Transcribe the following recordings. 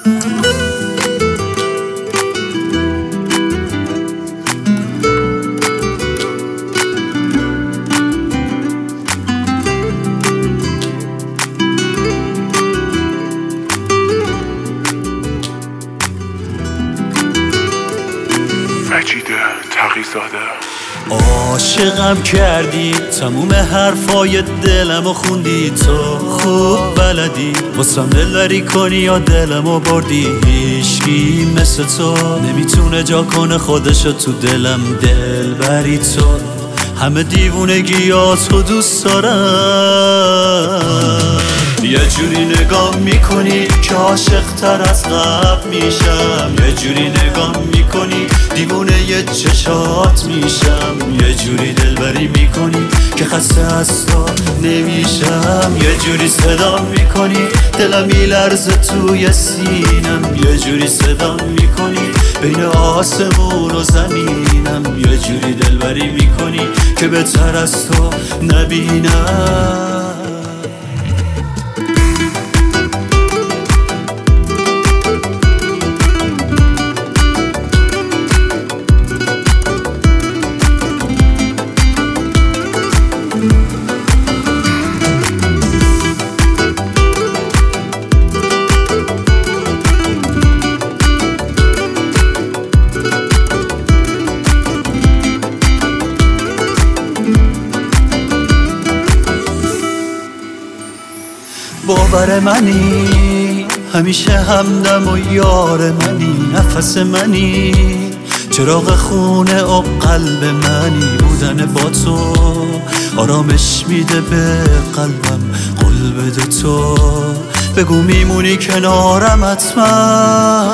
مجید تقی‌زاده. عاشقم کردی، تموم حرفای دلمو خوندی، تو خوب بلدی واسم دلبری کنی یا دلمو بردی. هیچکی مثل تو نمیتونه جا کنه خودشو تو دلم، دلبری تو. همه دیوونگیاتو دوست دارم، یه جوری نگاه میکنی که عاشق تر از قبل میشم، یه جوری نگاه میکنی دیوونه یه چشات میشم، یه جوری دلبری میکنی که خسته از تو نمیشم، یه جوری صدا میکنی دلم میلرزه توی سینم، یه جوری صدا میکنی بین آسمون و زمینم، یه جوری دلبری میکنی که بهتر از تو نبینم. باور منی، همیشه همدم و یار منی، نفس منی، چراغ خونه و قلب منی. بودن با تو آرامش میده به قلبم، قول بده تو بگو میمونی کنارم حتما.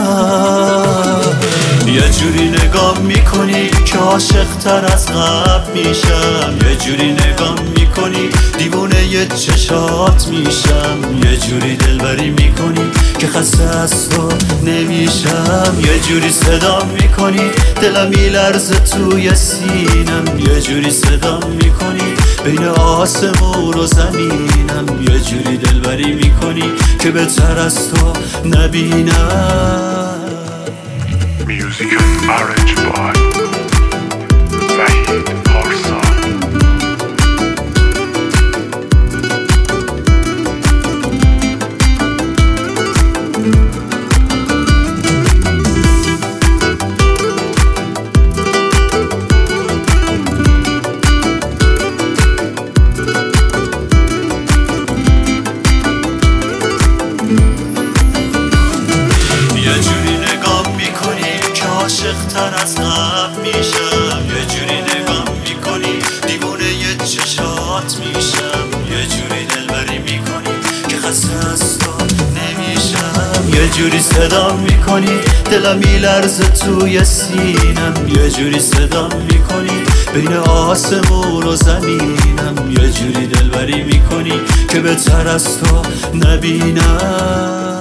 یه جوری نگاه میکنی که عاشق تر از قبل میشم، یه جوری نگاه میکنی دیوونه یه چشات میشم، یه جوری دلبری میکنی که خسته از تو نمیشم، یه جوری صدا میکنی دلم میلرزه توی سینم، یه جوری صدا میکنی بین آسمون و زمینم، یه جوری دلبری میکنی که بهتر از تو نبینم. Music arranged by وحید پارسا. عاشق تر از قبل میشم، یه جوری نگاه میکنی دیوونه یه چشات میشم، یه جوری دلبری میکنی که خسته از تو نمیشم، یه جوری صدا میکنی دلم میلرزه توی سینم، یه جوری صدا میکنی بین آسمون و زمینم، یه جوری دلبری میکنی که بهتر از تو نبینم.